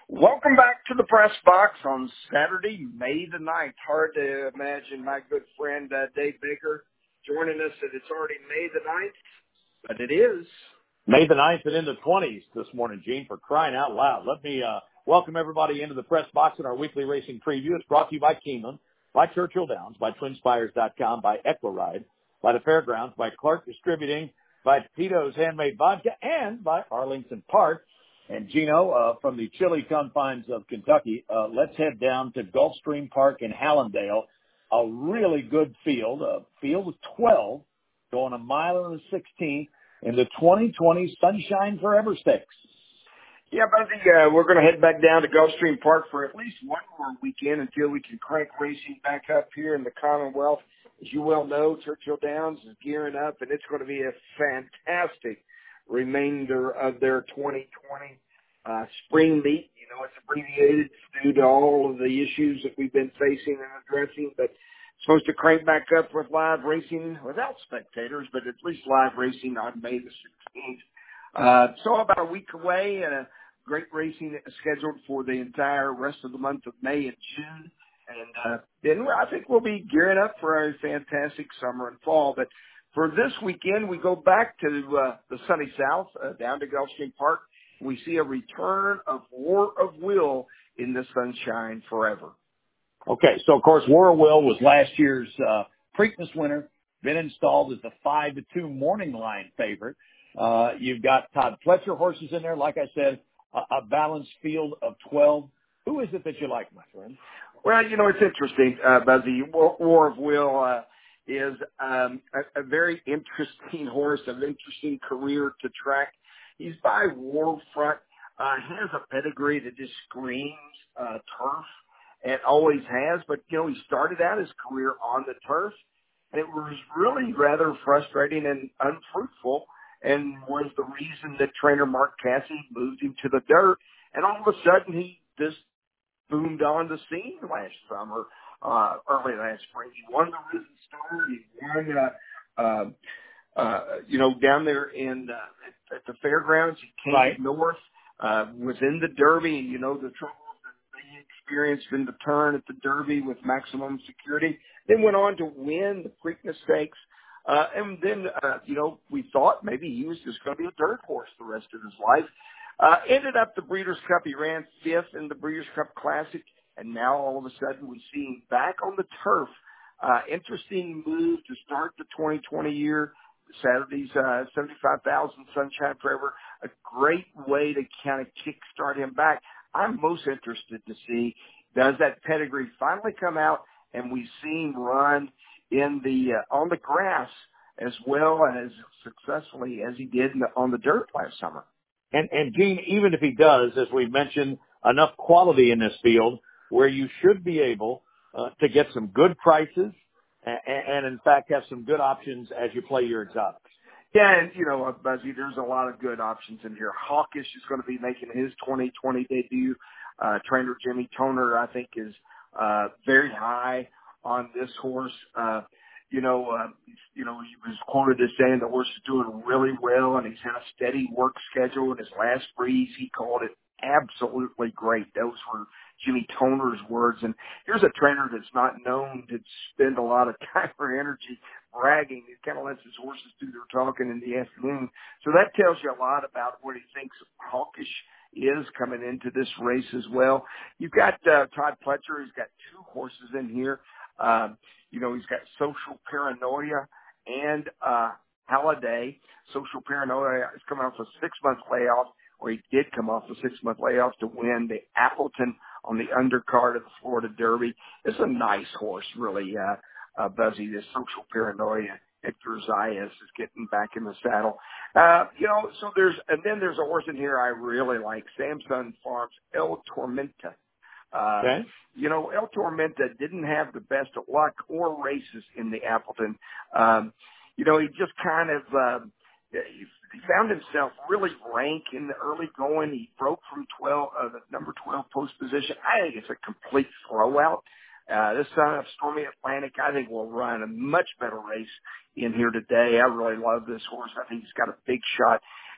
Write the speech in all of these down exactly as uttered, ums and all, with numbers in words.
Welcome back to the press box on Saturday, May the ninth. Hard to imagine my good friend uh, Dave Baker joining us, and it's already May the ninth, but it is. May the ninth and in the twenties this morning, Gene, for crying out loud. Let me uh, welcome everybody into the press box in our weekly racing preview. It's brought to you by Keeneland, by Churchill Downs, by Twin Spires dot com, by Equiride, by the Fairgrounds, by Clark Distributing, by Tito's Handmade Vodka, and by Arlington Park. And Gino, uh, from the chilly confines of Kentucky, uh, let's head down to Gulfstream Park in Hallandale. A really good field, a field of twelve, going a mile and a sixteenth in the twenty twenty Sunshine Forever Stakes. Yeah, but I think uh, we're going to head back down to Gulfstream Park for at least one more weekend until we can crank racing back up here in the Commonwealth. As you well know, Churchill Downs is gearing up, and it's going to be a fantastic remainder of their twenty twenty uh, spring meet. You know, it's abbreviated due to all of the issues that we've been facing and addressing, but it's supposed to crank back up with live racing without spectators, but at least live racing on May the sixteenth. Uh, so about a week away, and a great racing scheduled for the entire rest of the month of May and June. And uh, then I think we'll be gearing up for a fantastic summer and fall. But for this weekend, we go back to uh, the sunny south, uh, down to Gulfstream Park. We see a return of War of Will in the Sunshine Forever. Okay, so of course, War of Will was last year's uh, Preakness winner, been installed as the five to two morning line favorite. Uh, you've got Todd Pletcher horses in there. Like I said, a, a balanced field of twelve. Who is it that you like, my friend? Well, you know, it's interesting, uh, Buzzy. War, War of Will uh, is um, a, a very interesting horse, an interesting career to track. He's by Warfront, uh, has a pedigree that just screams uh, turf, and always has. But, you know, he started out his career on the turf, and it was really rather frustrating and unfruitful, and was the reason that trainer Mark Cassidy moved him to the dirt. And all of a sudden, he just boomed on the scene last summer, uh, early last spring. He won the Risen Star. He won, uh, uh, uh, you know, down there in uh, at, at the fairgrounds. He came Right. north, uh, was in the Derby, and you know the trouble that they experienced in the turn at the Derby with Maximum Security. Then went on to win the Preakness Stakes. Uh, and then, uh, you know, we thought maybe he was just going to be a dirt horse the rest of his life. Uh, ended up the Breeders' Cup. He ran fifth in the Breeders' Cup Classic, and now all of a sudden we see him back on the turf. Uh, interesting move to start the twenty twenty year. Saturday's uh, seventy-five thousand Sunshine Forever. A great way to kind of kickstart him back. I'm most interested to see, does that pedigree finally come out and we see him run in the uh, on the grass as well as successfully as he did in the, on the dirt last summer. And, and Gene, even if he does, as we mentioned, enough quality in this field where you should be able uh, to get some good prices and, and, in fact, have some good options as you play your exotics. Yeah, and, you know, uh, Buzzy, there's a lot of good options in here. Hawkish is going to be making his twenty twenty debut. Uh, trainer Jimmy Toner, I think, is uh, very high on this horse. Uh, you know, uh, you know, he was quoted as saying the horse is doing really well, and he's had a steady work schedule. In his last breeze, he called it absolutely great. Those were Jimmy Toner's words. And here's a trainer that's not known to spend a lot of time or energy bragging. He kind of lets his horses do their talking in the afternoon. So that tells you a lot about what he thinks Hawkish is coming into this race as well. You've got uh, Todd Pletcher. He's got two horses in here. Um, you know, he's got Social Paranoia and uh, Halliday. Social Paranoia is coming off a six-month layoff, or he did come off a six-month layoff to win the Appleton on the undercard of the Florida Derby. It's a nice horse, really, uh, uh, Buzzy. This Social Paranoia. Hector Zayas is getting back in the saddle. Uh, you know, so there's, and then there's a horse in here I really like, Samson Farms, El Tormenta. Uh, Okay. You know, El Tormenta didn't have the best of luck or races in the Appleton. Um, you know, he just kind of, um, he, he found himself really rank in the early going. He broke from twelve, uh, the number twelve post position. I think it's a complete throwout. Uh, this son of Stormy Atlantic, I think, will run a much better race in here today. I really love this horse. I think he's got a big shot.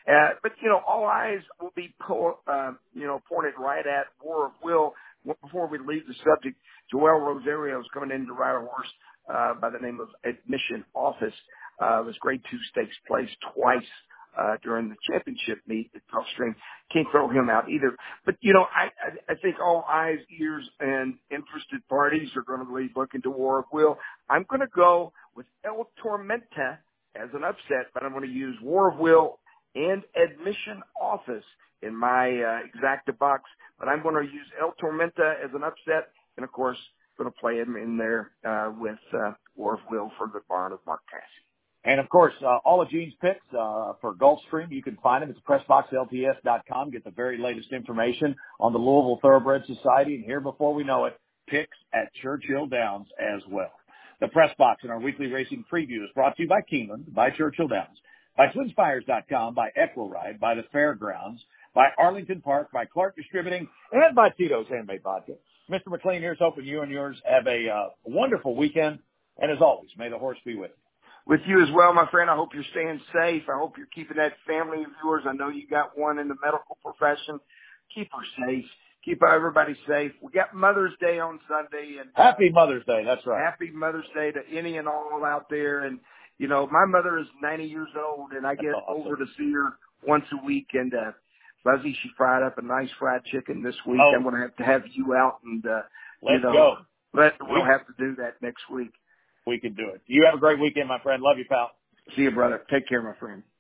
Uh, but, you know, all eyes will be, po- uh, you know, pointed right at War of Will. Before we leave the subject, Joel Rosario is coming in to ride a horse uh, by the name of Admission Office. Uh, was grade two stakes placed twice uh, during the championship meet at Gulfstream. Can't throw him out either. But, you know, I, I, I think all eyes, ears, and interested parties are going to be looking to War of Will. I'm going to go with El Tormenta as an upset, but I'm going to use War of Will and Admission Office in my uh, exacta box. But I'm going to use El Tormenta as an upset, and, of course, going to play him in there uh, with uh, War of Will for the barn of Mark Casse. And, of course, uh, all of Gene's picks uh, for Gulfstream, you can find them at press box L T S dot com. Get the very latest information on the Louisville Thoroughbred Society. And here, before we know it, picks at Churchill Downs as well. The Press Box in our weekly racing preview is brought to you by Keeneland, by Churchill Downs, by Twin Spires dot com, by Equiride, by the Fairgrounds, by Arlington Park, by Clark Distributing, and by Tito's Handmade Vodka. Mister McLean, here's hoping you and yours have a uh, wonderful weekend. And as always, may the horse be with you. With you as well, my friend. I hope you're staying safe. I hope you're keeping that family of yours. I know you got one in the medical profession. Keep her safe. Keep everybody safe. We got Mother's Day on Sunday. And Happy Mother's Day. That's right. Happy Mother's Day to any and all out there. And, you know, my mother is ninety years old, and I get awesome. over to see her once a week. And, uh, Fuzzy, she fried up a nice fried chicken this week. Oh. I'm going to have to have you out and, uh, Let's you know, go. Let, we'll have to do that next week. We can do it. You have a great weekend, my friend. Love you, pal. See you, brother. Take care, my friend.